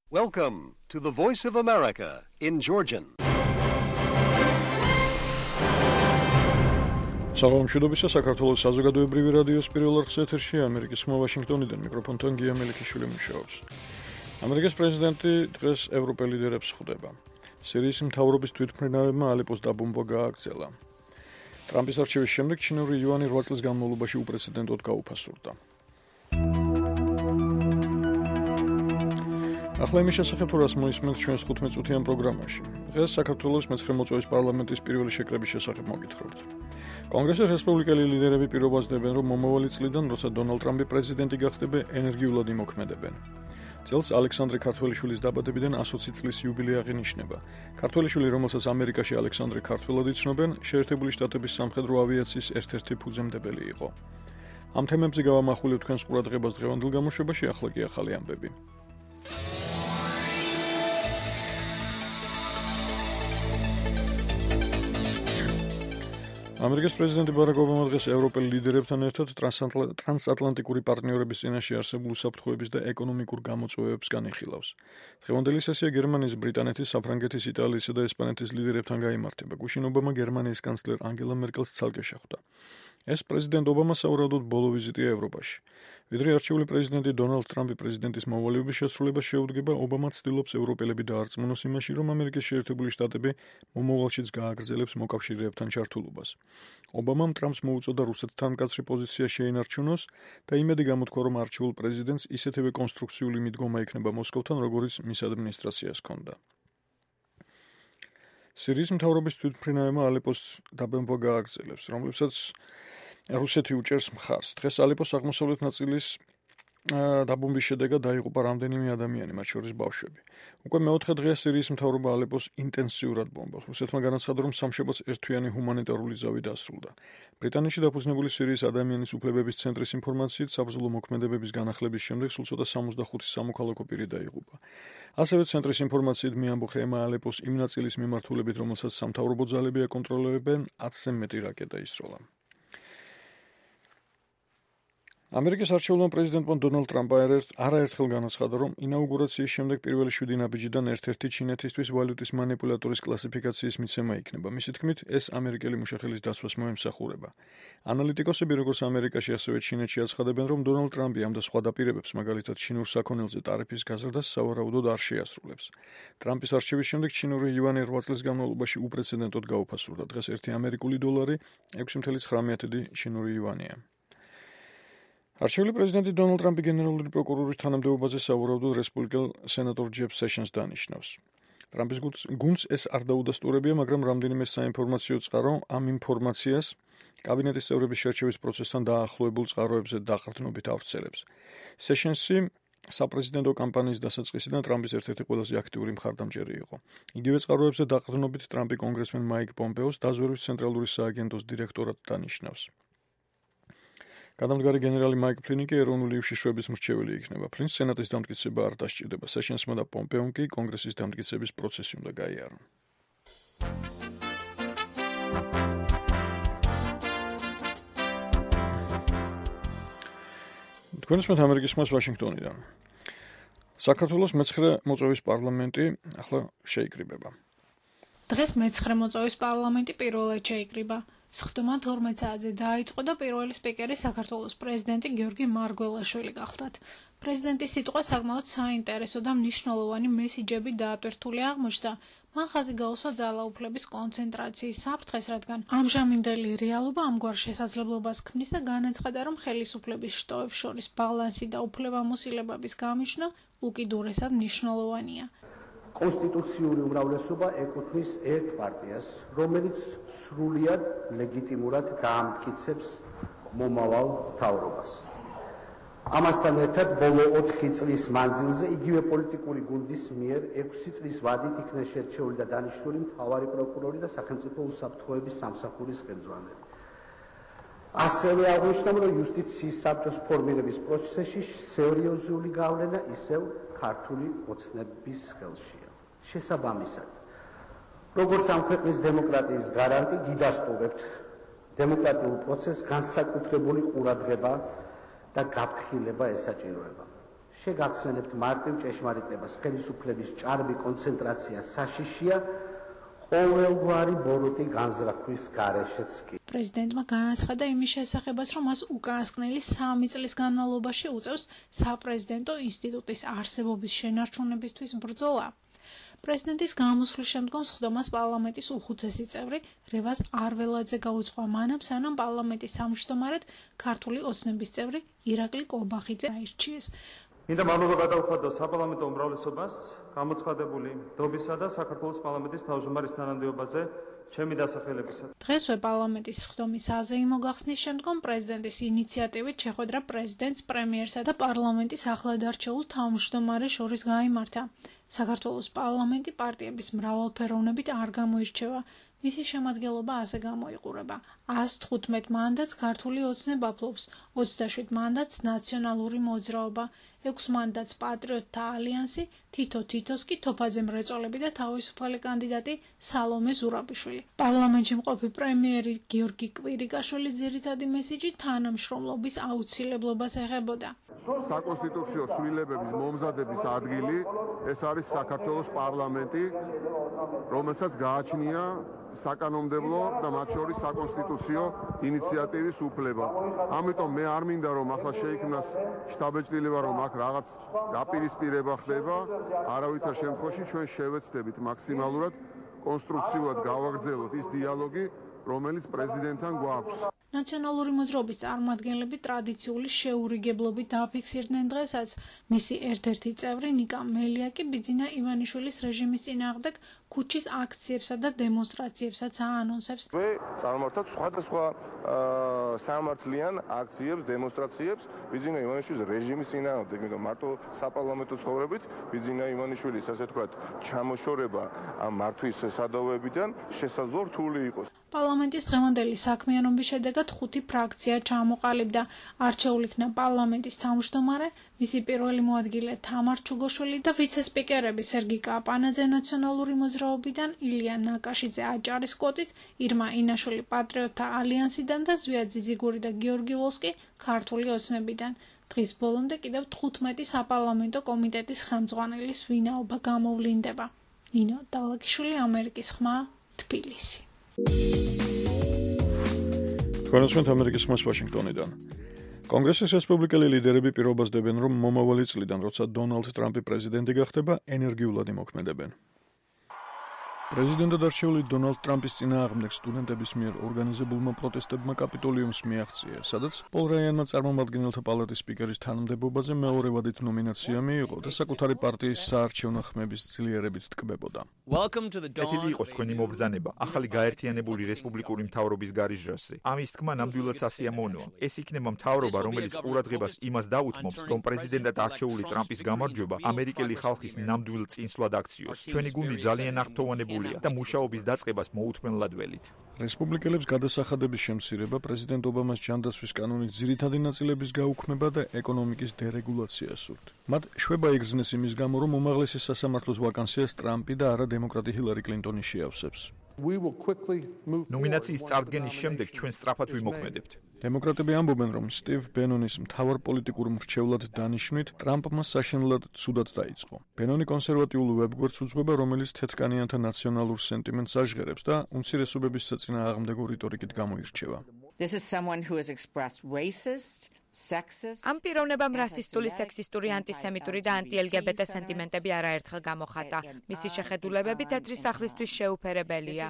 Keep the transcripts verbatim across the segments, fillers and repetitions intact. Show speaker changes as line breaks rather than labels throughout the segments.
Welcome to the Voice of America in Georgian.
Salam მშვიდობისა საქართველოს საზოგადოებრივი რადიოს პირველ არხის ეთერში ამერიკის ხმა ვაშინგტონიდან მიკროფონთან გია მელიქიშვილი მუშაობს. ამერიკის პრეზიდენტი დღეს ევროპელ ლიდერებს ხვდება. სირიის მთავრობის თვითმფრინავებმა ალეპოს დაბომბვა გააგრძელა. ტრამპის არჩევის შემდეგ ჩინური იუანი რვა წლის განმავლობაში უპრეცედენტოდ გაუფასურდა. ახლა იმის შესახებ თუ რას მოისმენთ ჩვენს თხუთმეტ წუთიან პროგრამაში. დღეს საქართველოს მეცხრე მოწვევის პარლამენტის პირველი შეკრების შესახებ მოგითხრობთ. კონგრესის რესპუბლიკელი ლიდერები პირობას დებენ, რომ მომავალი წლიდან, როცა დონალდ ტრამპი პრეზიდენტი გახდება, ენერგიულად იმოქმედებენ. წელს ალექსანდრე ქართველიშვილის დაბადებიდან ასოცი წლის იუბილე აღინიშნება. ქართველიშვილი, რომელსაც ამერიკაში ალექსანდრე ქართველად იცნობენ, შეერთებული შტატების სამხედრო ავიაციის ერთ-ერთი ფუძემდებელი იყო. ამ თემებზე გავამახვილებთ თქვენს ყურადღებას დღევანდელ გამოშვებაში, ახლა კი ახალი ამბები. ამერიკის პრეზიდენტი ბარაკ ობამა დღეს ევროპელ ლიდერებთან ერთად ტრანსატლანტიკური პარტნიორების წინაშე არსებულ უსაფრთხოების და ეკონომიკურ გამოწვევებს განიხილავს. დღევანდელი სესია გერმანიის, ბრიტანეთის, საფრანგეთის, იტალიისა და ესპანეთის ლიდერებთან გაიმართება. გუშინ ობამა გერმანიის კანცლერ ანგელა მერკელს ცალკე შეხვდა. ეს პრეზიდენტ ობამას სავარაუდოდ ბოლო ვიზიტია ევროპაში. ვიდრე არჩეული პრეზიდენტი დონალდ ტრამპი პრეზიდენტის მოვალეობის შესრულებას შეუდგება, ობამა ცდილობს ევროპელები დაარწმუნოს იმაში, რომ ამერიკის შეერთებული შტატები მომავალშიც გააგრძელებს მოკავშირეებთან ჩართულობას. ობამამ ტრამპს მოუწოდა რუსეთთან მკაცრი პოზიცია შეინარჩუნოს და იმედი გამოთქვა, რომ არჩეულ პრეზიდენტს ისეთივე კონსტრუქციული მიდგომა ექნება მოსკოვთან, როგორც მის ადმინისტრაციას ჰქონდა. სირიის მთავრობის თვითმფრინავებმა ალეპოს დაბომბვა გააგრძელებს, რომლებსაც რუსეთი უჭერს მხარს. დღეს ალეპოს აღმოსავლეთ ნაწილის დაბომბვის შედეგად დაიღუპა რამდენიმე ადამიანი, მათ შორის ბავშვები. უკვე მეოთხე დღეა სირიის მთავრობა ალეპოს ინტენსიურად ბომბავს. რუსეთმა განაცხადა, რომ სამშაბათს ერთთვიანი ჰუმანიტარული ზავი დასრულდა. ბრიტანეთში დაფუძნებული სირიის ადამიანის უფლებების ცენტრის ინფორმაციით, საბრძოლო მოქმედებების განახლების შემდეგ სულ ცოტა სამოცდახუთი სამოქალაქო პირი დაიღუპა. ასევე ცენტრის ინფორმაციით მიამბოხა ემა ალეპოს იმ ნაწილის მიმართულებით, რომელსაც სამთავრობო ძალები აკონტროლებენ, ათზე მეტი რაკეტა ისროლა. ამერიკის არჩეულმა პრეზიდენტმა დონალდ ტრამპმა არაერთხელ განაცხადა, რომ ინაუგურაციის შემდეგ პირველი შვიდი ნაბიჯიდან ერთ-ერთი ჩინეთისთვის ვალუტის მანიპულატორის კლასიფიკაციის მიცემა იქნება. მისი თქმით, ეს ამერიკელი მუშახელის დაცვას მოემსახურება. ანალიტიკოსები, როგორც ამერიკაში, ასევე ჩინეთში აცხადებენ, რომ დონალდ ტრამპი ამ და სხვა დაპირებებს, მაგალითად ჩინურ საქონელზე ტარიფის გაზრდას სავარაუდოდ არ შეასრულებს. ტრამპის არჩევის შემდეგ ჩინური იუანი რვა წლის განმავლობაში უპრეცედენტოდ გაუფასურდა. დღეს ერთი ამერიკული დოლარი ექვსი ცხრა მეთოდი ჩინური იუანია. არჩეული პრეზიდენტი დონალდ ტრამპი გენერალური პროკურორის თანამდებობაზე სავარაუდოდ რესპუბლიკელ სენატორ ჯეფ სეშენს დანიშნავს. ტრამპის გუნდს ეს არ დაუდასტურებია, მაგრამ რამდენიმე საინფორმაციო წყარო ამ ინფორმაციას კაბინეტის წევრების შერჩევის პროცესთან დაახლოებულ წყაროებზე დაყრდნობით ავრცელებს. სეშენსი საპრეზიდენტო კამპანიის დასაწყისიდან ტრამპის ერთ-ერთი ყველაზე აქტიური მხარდამჭერი იყო. იგივე წყაროებზე დაყრდნობით ტრამპი კონგრესმენ მაიკ პომპეოს დაზვერვის ცენტრალური სააგენტოს დირექტორად დანიშნავს. გადამდგარი გენერალი მაიკ ფლინი კი ეროვნული უშიშროების მრჩეველი იქნება. ფლინს სენატის დამტკიცება არ დასჭირდება. სეშენსმა და პომპეომ კი კონგრესის დამტკიცების პროცესი უნდა გაიარონ. თქვენ ისმენთ ამერიკის ხმას ვაშინგტონიდან. საქართველოს მეცხრე მოწვევის პარლამენტი ახლა შეიკრიბება.
დღეს მეცხრე მოწვევის პარლამენტი პირველად შეიკრიბა. სხდომა თორმეტ საათზე დაიწყო და პირველი სპიკერი საქართველოს პრეზიდენტი გიორგი მარგველაშვილი გახლდათ. პრეზიდენტის სიტყვა საკმაოდ საინტერესო და მნიშვნელოვანი მესიჯები დაატვირთული აღმოჩნდა. მან ხაზი გაუსვა ძალაუფლების კონცენტრაციის საფრთხეს, რადგან ამჟამინდელი რეალობა ამგვარ შესაძლებლობას ქმნის და განაცხადა, რომ ხელისუფლების შტოებს შორის ბალანსი და უფლებამოსილებების გამიჯვნა უკიდურესად მნიშვნელოვანია.
კონსტიტუციური უმრავლესობა ეკუთვნის ერთ პარტიას, რომელიც სრულიად ლეგიტიმურად გაამტკიცებს მომავალ მთავრობას. ამასთან ერთად ბოლო ოთხი წლის მანძილზე იგივე პოლიტიკური გუნდის მიერ ექვსი წლის ვადით იქნა შერჩეული და დანიშნული მთავარი პროკურორი და სახელმწიფო უსაფრთხოების სამსახურის ხელმძღვანელი. ასევე აღნიშნავ, რომ იუსტიციის საბჭოს ფორმირების პროცესში სერიოზული გავლენა ისევ ქართული ოცნების ხელშია. შესაბამისად, როგორც ამ ქვეყნის დემოკრატიის გარანტი, გიდასტურებთ დემოკრატიულ პროცესს განსაკუთრებული ყურადღება და გაფრთხილება ესაჭიროება. შეგახსენებთ მარტივ ჭეშმარიტებას, ხელისუფლების ჭარბი კონცენტრაცია საშიშია ყოველგვარი ბოროტი განზრახვის გარეშეც კი.
პრეზიდენტმა განაცხადა იმის შესახებაც, რომ მას უკანასკნელი სამი წლის განმავლობაში უწევს საპრეზიდენტო ინსტიტუტის არსებობის შენარჩუნებისთვის ბრძოლა. პრეზიდენტის გამოსვლის შემდგომ სხდომას პარლამენტის უხუცესი წევრი რევაზ არველაძე გაუძღვა მანამ, სანამ პარლამენტის თავმჯდომარედ ქართული ოცნების წევრი ირაკლი კობახიძე აირჩიეს.
მინდა მადლობა გადავხადო საპარლამენტო უმრავლესობას გამოცხადებული დობისა და საქართველოს პარლამენტის თავმჯდომარის თანამდებობაზე ჩემი დასახელებისას.
დღესვე პარლამენტის სხდომის აზეიმო გახსნის შემდგომ პრეზიდენტის ინიციატივით შეხვედრა პრეზიდენტს, პრემიერსა და პარლამენტის ახლად არჩეულ თავმჯდომარეს შორის გაიმართა. საქართველოს პარლამენტი პარტიების მრავალფეროვნებით არ გამოირჩევა. მისი შემადგენლობა ასე გამოიყურება: ას თხუთმეტ მანდატს ქართული ოცნება ფლობს, ოცდაშვიდ მანდატს ნაციონალური მოძრაობა, ექვს მანდატს პატრიოტთა ალიანსი, თითო-თითოს კი თოფაძე მრეწველები და თავისუფალი კანდიდატი სალომე ზურაბიშვილი. პარლამენტში მყოფი პრემიერი გიორგი კვირიკაშვილის ძირითადი მესიჯი თანამშრომლობის აუცილებლობას ეხებოდა.
საკონსტიტუციო ცვლილებების მომზადების ადგილი ეს არის საქართველოს პარლამენტი, რომელსაც გააჩნია საკანონმდებლო და მათ შორის საკონსტიტუციო ინიციატივის უფლება. ამიტომ მე არ მინდა რომ ახლა შეიქმნას შთაბეჭდილება რომ აქ რაღაც დაპირისპირება ხდება, არავითარ შემთხვევაში ჩვენ შევეცდებით მაქსიმალურად კონსტრუქციულად გავაგრძელოთ ის დიალოგი, რომელიც პრეზიდენტთან გვაქვს.
ნაციონალური მოძრაობის წარმომადგენლები ტრადიციული შეურიგებლობით დააფიქსირდნენ დღესაც. მისი ერთ-ერთი წევრი ნიკა მელიაკი ბიძინა ივანიშვილის რეჟიმის წინააღმდეგ ქუჩის აქციებსა და დემონსტრაციებსაც აანონსებს.
წარმართად სხვადასხვა სამართლიან აქციებს, დემონსტრაციებს ბიძინა ივანიშვილის რეჟიმის წინააღმდეგ, იმიტომ მარტო საპარლამენტო ცხოვრებით ბიძინა ივანიშვილის, ასე თქვათ, ჩამოშორება ამ მართვის სადავოებიდან შესაძლოა რთული იყოს.
პარლამენტის დღევანდელი საქმიანობის შედეგად ხუთი ფრაქცია ჩამოყალიბდა. არჩეულ იქნა პარლამენტის თავმჯდომარე, მისი პირველი მოადგილე თამარ ჩუგოშვილი და ვიცე-სპიკერები სერგი კაპანაძე ნაციონალური მოძრაობიდან, ილია ნაკაშიძე აჭარის კვოტით, ირმა ინაშვილი პატრიოტთა ალიანსიდან და ზვია ძიძიგური და გიორგი ვოლსკი ქართული ოცნებიდან. დღის ბოლომდე კიდევ თხუთმეტი საპარლამენტო კომიტეტის ხელმძღვანელის ვინაობა გამოვლინდება. ნინო დალაგიშვილი, ამერიკის ხმა, თბილისი.
თქვენოსვენთ ამერიკის ხმას ვაშინგტონიდან. კონგრესის რესპუბლიკელი ლიდერები პირობას დებენ, რომ მომავალი წლიდან, როცა დონალდ ტრამპი პრეზიდენტი გახდება, ენერგიულად იმოქმედებენ. პრეზიდენტად არჩეული დონალდ ტრამპის წინააღმდეგ სტუდენტების მიერ ორგანიზებულმა პროტესტებმა კაპიტოლიუმს მიაღწია, სადაც პოლ რაიანმა წარმომადგენელთა პალატის სპიკერის თანამდებობაზე მეორე ვადით ნომინაცია მიიღო და საკუთარი პარტიის საარჩევნო ხმების ძლიერებით ტკბებოდა.
ეთილი იყოს თქვენი მობრძანება ახალი გაერთიანებული რესპუბლიკური მთავრობის გარიჟრასზე. ამის თქმა ნამდვილად სასიამოვნოა. ეს იქნება მთავრობა, რომელიც ყურადღებას იმას დაუთმობს, რომ პრეზიდენტად არჩეული ტრამპის გამარჯვება ამერიკელი ხალხის ნამდვილ წინსვლად აქციოს. ჩვენი გუნდი ძალიან აღფრთოვანებული და მუშაობის დაწყებას მოუთმენლად ველით.
რესპუბლიკელებს გადასახადების შემცირება, პრეზიდენტ ობამას ჯანდაცვის კანონის ძირითადი ნაწილების გაუქმება და ეკონომიკის დერეგულაცია სურთ. მათ შვება იგრძნეს იმის გამო, რომ უმაღლესი სასამართლოს ვაკანსიას ტრამპი და არა დემოკრატი ჰილარი კლინტონი შეავსებს.
ნომინაციის წარდგენის შემდეგ ჩვენ სწრაფად ვიმოქმედებთ.
დემოკრატები ამბობენ, რომ სტივ ბენონის მთავარ პოლიტიკურ მრჩევლად დანიშვნით ტრამპმა საშინლად ცუდად დაიწყო. ბენონი კონსერვატიულ ვებგვერდს უძღვება, რომელიც თეთრკანიანთა ნაციონალურ სენტიმენტს აჟღერებს და უმცირესობების საწინააღმდეგო რიტორიკით გამოირჩევა.
ამ პიროვნებამ რასისტული, სექსისტური, ანტისემიტური და ანტი-ელ გი ბე ტე სენტიმენტები არაერთხელ გამოხატა. მისი შეხედულებები თეთრი სახლისთვის შეუფერებელია.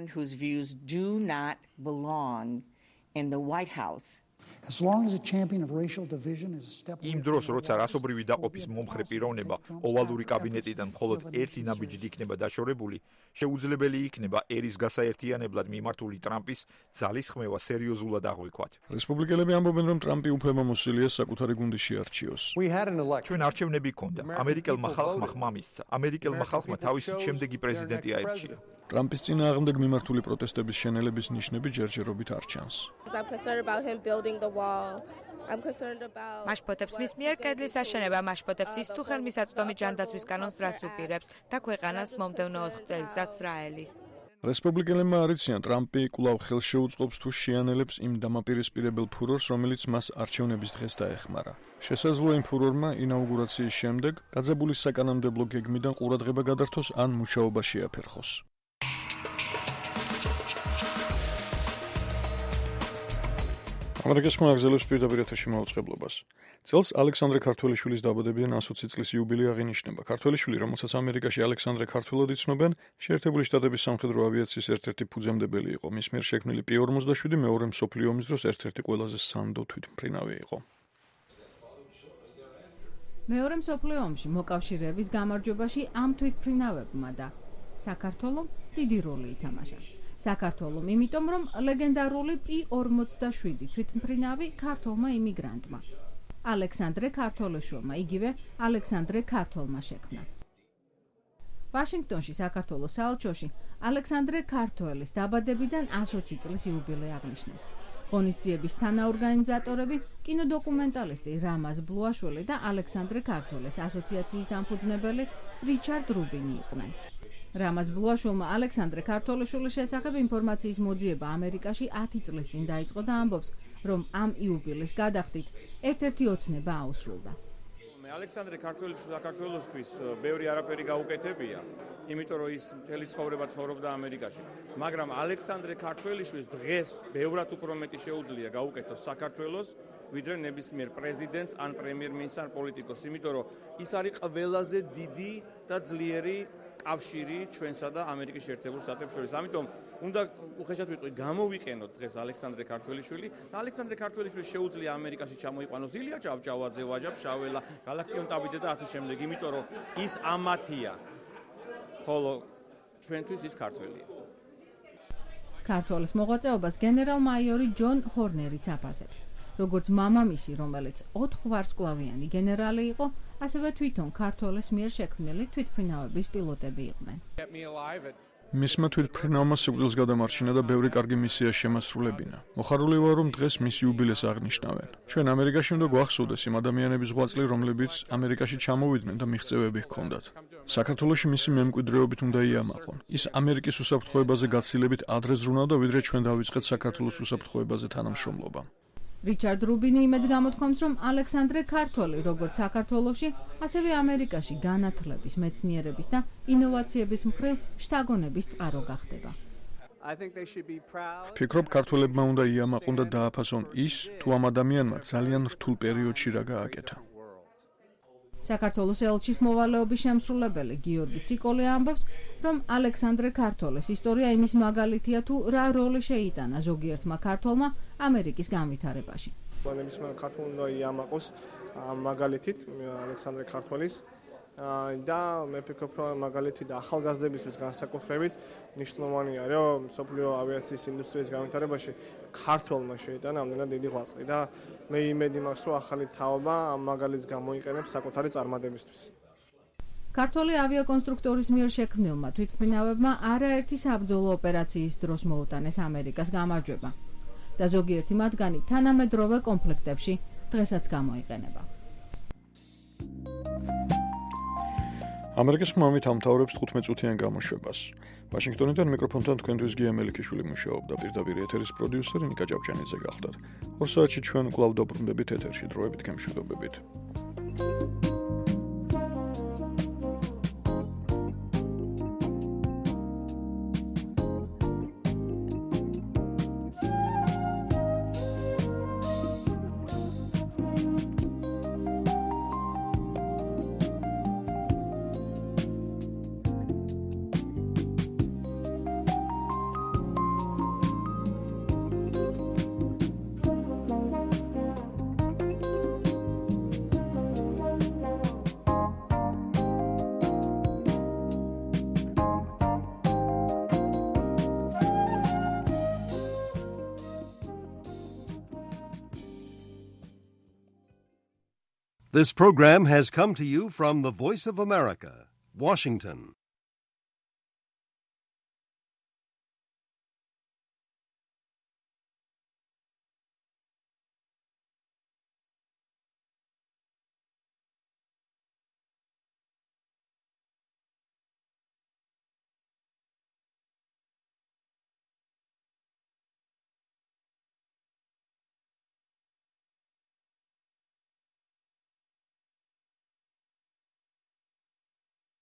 იმ დროს, როცა რასობრივი დაყოფის მომხრე პიროვნება ოვალური კაბინეტიდან მხოლოდ ერთი ნაბიჯით იქნება დაშორებული, შეუძლებელი იქნება ერის გასაერთიანებლად მიმართული ტრამპის ძალის ხმევა სერიოზულად აღვიქვათ.
რესპუბლიკელები ამბობენ, რომ ტრამპი უფლებამოსილია საკუთარი გუნდი შეარჩიოს.
ჩვენ არჩევნები ჰქონდა. ამერიკელმა ხალხმა ხმა მისცა. ამერიკელმა ხალხმა თავისი შემდეგი პრეზიდენტი აირჩია.
ტრამპის წინააღმდეგ მიმართული პროტესტების შენელების ნიშნები ჯერჯერობით არ ჩანს.
მაშპოტებს მის მიერ კედლის აშენება, მაშპოტებს ის თუ ხელმისაწვდომი ჯანდაცვის კანონს რას უპირებს და ქვეყანას მომდევნო ოთხ წელიწადს რა ელის.
რესპუბლიკელებმა არიციან, ტრამპი კვლავ ხელს შეუწყობს თუ შეანელებს იმ დამაპირისპირებელ ფურორს, რომელიც მას არჩევნების დღეს დაეხმარა. შესაძლოა იმ ფურორმა ინაუგურაციის შემდეგ დაძაბული საკანონმდებლო გეგმიდან ყურადღება გადართოს ან მუშაობა შეაფერხოს. ამერიკის ხმა აგზელებს პირდაპირ ეთერში მაუწყებლობას. წელს ალექსანდრე ქართველიშვილის დაბადებიდან ოცი წლის იუბილე აღინიშნება. ქართველიშვილი, რომელსაც ამერიკაში ალექსანდრე ქართველად იცნობენ, შეერთებული შტატების სამხედრო ავიაციის ერთ-ერთი ფუძემდებელი იყო. მის მიერ შექმნილი პი ორმოცდაშვიდი მეორე მსოფლიო ომის დროს ერთ-ერთი ყველაზე სანდო თვითმფრინავი იყო.
მეორე მსოფლიო ომში მოკავშირეების გამარჯვებაში ამ თვითმფრინავებმა და საქართველომ დიდი როლი ითამაშა. საქართველომ, იმიტომ რომ ლეგენდარული პი ორმოცდაშვიდი თვითმფრინავი ქართველმა იმიგრანტმა ალექსანდრე ქართველიშვილმა, იგივე ალექსანდრე ქართველმა შექმნა. ვაშინგტონში, საქართველოს საელჩოში ალექსანდრე ქართველის დაბადებიდან ოცი წლის იუბილე აღნიშნეს. ღონისძიების თანაორგანიზატორები კინოდოკუმენტალისტი რამაზ ბლუაშვილი და ალექსანდრე ქართველის ასოციაციის დამფუძნებელი რიჩარდ რუბინი იყვნენ. რამაზ ბლუაშვილმა ალექსანდრე ქართველიშვილის შესახებ ინფორმაციის მოძიება ამერიკაში ათი წლის წინ დაიწყო და ამბობს, რომ ამ იუბილეს გადახდით ერთ-ერთი ოცნება აუსრულდა.
ალექსანდრე ქართველიშვილს საქართველოსთვის ბევრი არაფერი გაუკეთებია, იმიტომ რომ ის მთელი ცხოვრება ცხოვრობდა ამერიკაში. მაგრამ ალექსანდრე ქართველიშვილს დღეს ბევრად უფრო მეტი შეუძლია გაუკეთოს საქართველოს, ვიდრე ნებისმიერ პრეზიდენტს ან პრემიერ-მინისტრს ან პოლიტიკოსს, იმიტომ რომ ის არის ყველაზე დიდი და ძლიერი კავშირი ჩვენსა და ამერიკის შეერთებულ შტატებს შორის. ამიტომ უნდა უხეშად ვიტყვი, გამოვიყენოთ დღეს ალექსანდრე ქართველიშვილი და ალექსანდრე ქართველიშვილს შეუძლია ამერიკაში ჩამოიყვანოს ილია ჭავჭავაძე, ვაჟა ფშაველა, გალაქტიონ ტაბიძე და ასე შემდეგ, იმიტომ რომ ის ამათია, ხოლო ჩვენთვის ის ქართველია.
ქართველის მოღვაწეობას გენერალ-მაიორი ჯონ ჰორნერიც აფასებს. როგორც მამამისი, რომელიც ოთხვარსკვლავიანი გენერალი იყო, ასევე თვითონ ქართველის მიერ შექმნილი თვითმფრინავების პილოტები იყვნენ.
მისმა თვითმფრინავმა სიკვდილს გადამარჩინა და ბევრი კარგი მისია შემასრულებინა. მოხარული ვარ, რომ დღეს მის იუბილეს აღნიშნავენ. ჩვენ ამერიკაში უნდა გვახსოვდეს იმ ადამიანების ღვაწლი, რომლებიც ამერიკაში ჩამოვიდნენ და მიღწევები ჰქონდათ. საქართველოში მისი მემკვიდრეობით უნდა იამაყონ. ის ამერიკის უსაფრთხოებაზე გაცილებით ადრე ზრუნავდა, ვიდრე ჩვენ დავიწყეთ საქართველოს უსაფრთხოებაზე თანამშრომლობა.
რიჩარდ რუბინი იმედს გამოთქვამს, რომ ალექსანდრე ქართველი, როგორც საქართველოში, ასევე ამერიკაში განათლების, მეცნიერების და ინოვაციების მხრივ შთაგონების წყარო გახდება.
ვფიქრობ, ქართველებმა უნდა იამაყონ და დააფასონ ის, თუ ამ ადამიანმა ძალიან რთულ პერიოდში რა გააკეთა.
საქართველოს ელჩის მოვალეობის შემსრულებელი გიორგი ციკოლე ამბობს, რომ ალექსანდრე ქართველის ისტორია იმის მაგალითია, თუ რა როლი შეიტანა ზოგიერთმა ქართველმა ამერიკის განვითარებაში.
ნებისმიერ ქართველ უნდა იამაყოს ამ მაგალითით ალექსანდრე ქართველის და მე ვფიქრობ, რომ მაგალითი და ახალგაზრდებისთვის განსაკუთრებით მნიშვნელოვანია, რომ მსოფლიო ავიაციის ინდუსტრიის განვითარებაში ქართველმა შეიტანა ამდენად დიდი ღვაწლი და მე იმედი მაქვს, რომ ახალი თაობა ამ მაგალითს გამოიყენებს საკუთარი წარმატებისთვის.
ქართველი ავიაკონსტრუქტორის მიერ შექმნილმა თვითმფრინავებმა არაერთი საბრძოლო ოპერაციის დროს მოუტანეს ამერიკას გამარჯვება და ზოგიერთი მათგანი თანამედროვე კონფლიქტებში დღესაც გამოიყენება.
ამერიკის ხმამით ამთავრებს თხუთმეტ-წუთიან გამოშვებას. ვაშინგტონიდან მიკროფონთან თქვენთვის გია მელიქიშვილი მუშაობდა, პირდაპირ ეთერის პროდიუსერი ნიკა ჭავჭანიძე გახდათ. ორ საათში ჩვენ კვლავ დაბრუნდებით ეთერში, დროებით გემშვიდობებით.
This program has come to you from the Voice of America, Washington.